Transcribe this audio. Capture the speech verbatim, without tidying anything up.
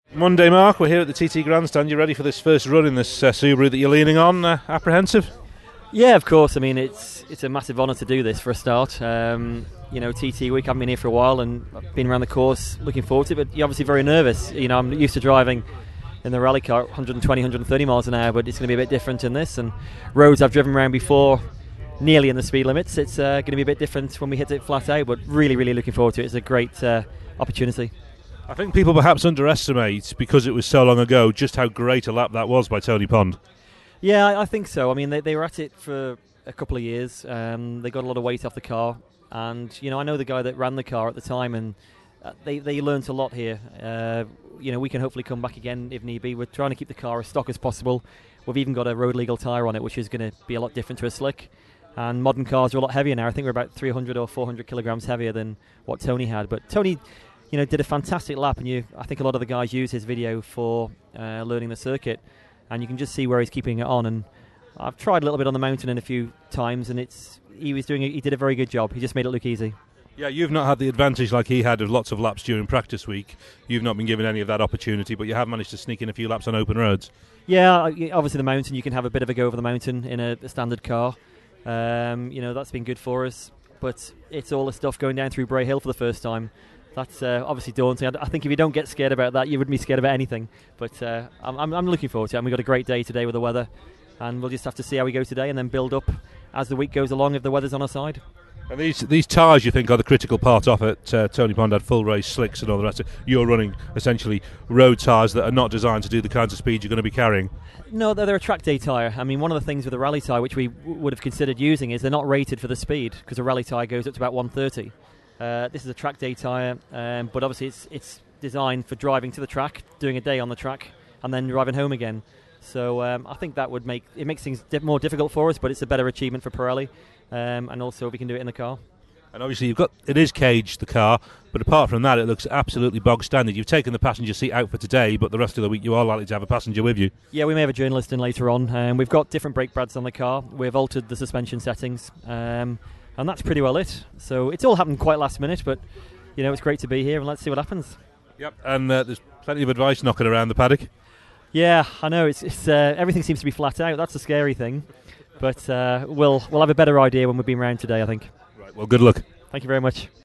Monday, Mark, we're here at the T T Grandstand. You ready for this first run in this uh, Subaru that you're leaning on? Uh, apprehensive? Yeah, of course. I mean, it's it's a massive honour to do this for a start. Um, you know, T T week, I've been here for a while and I've been around the course looking forward to it, but you're obviously very nervous. You know, I'm used to driving in the rally car one twenty, one thirty miles an hour, but it's going to be a bit different in this. And roads I've driven around before, nearly in the speed limits, it's uh, going to be a bit different when we hit it flat out, but really, really looking forward to it. It's a great uh, opportunity. I think people perhaps underestimate, because it was so long ago, just how great a lap that was by Tony Pond. Yeah, I, I think so. I mean, they, they were at it for a couple of years. Um, they got a lot of weight off the car. And, you know, I know the guy that ran the car at the time, and uh, they, they learnt a lot here. Uh, you know, we can hopefully come back again if need be. We're trying to keep the car as stock as possible. We've even got a road legal tyre on it, which is going to be a lot different to a slick. And modern cars are a lot heavier now. I think we're about three hundred or four hundred kilograms heavier than what Tony had. But Tony, you know, did a fantastic lap, and you, I think a lot of the guys use his video for uh, learning the circuit, and you can just see where he's keeping it on. And I've tried a little bit on the mountain in a few times, and it's he was doing. A, he did a very good job. He just made it look easy. Yeah, you've not had the advantage like he had of lots of laps during practice week. You've not been given any of that opportunity, but you have managed to sneak in a few laps on open roads. Yeah, obviously the mountain, you can have a bit of a go over the mountain in a, a standard car. Um, you know, that's been good for us, but it's all the stuff going down through Bray Hill for the first time. That's uh, obviously daunting. I, I think if you don't get scared about that, you wouldn't be scared about anything. But uh, I'm, I'm looking forward to it. And we've got a great day today with the weather, and we'll just have to see how we go today and then build up as the week goes along if the weather's on our side. And these these tyres, you think, are the critical part of it. Uh, Tony Pond had full race slicks and all the rest of it. You're running essentially road tyres that are not designed to do the kinds of speed you're going to be carrying. No, they're, they're a track day tyre. I mean, one of the things with a rally tyre which we w- would have considered using is they're not rated for the speed, because a rally tyre goes up to about one thirty. Uh, this is a track day tyre, um, but obviously it's it's designed for driving to the track, doing a day on the track, and then driving home again. So um, I think that would make it makes things di- more difficult for us, but it's a better achievement for Pirelli, um, and also we can do it in the car. And obviously you've got it is caged, the car, but apart from that, it looks absolutely bog standard. You've taken the passenger seat out for today, but the rest of the week you are likely to have a passenger with you. Yeah, we may have a journalist in later on. Um, we've got different brake pads on the car. We've altered the suspension settings. Um, And that's pretty well it. So it's all happened quite last minute, but you know, it's great to be here, and let's see what happens. Yep. And uh, there's plenty of advice knocking around the paddock. Yeah, I know. It's, it's uh, everything seems to be flat out. That's the scary thing. But uh, we'll we'll have a better idea when we've been round today, I think. Right. Well, good luck. Thank you very much.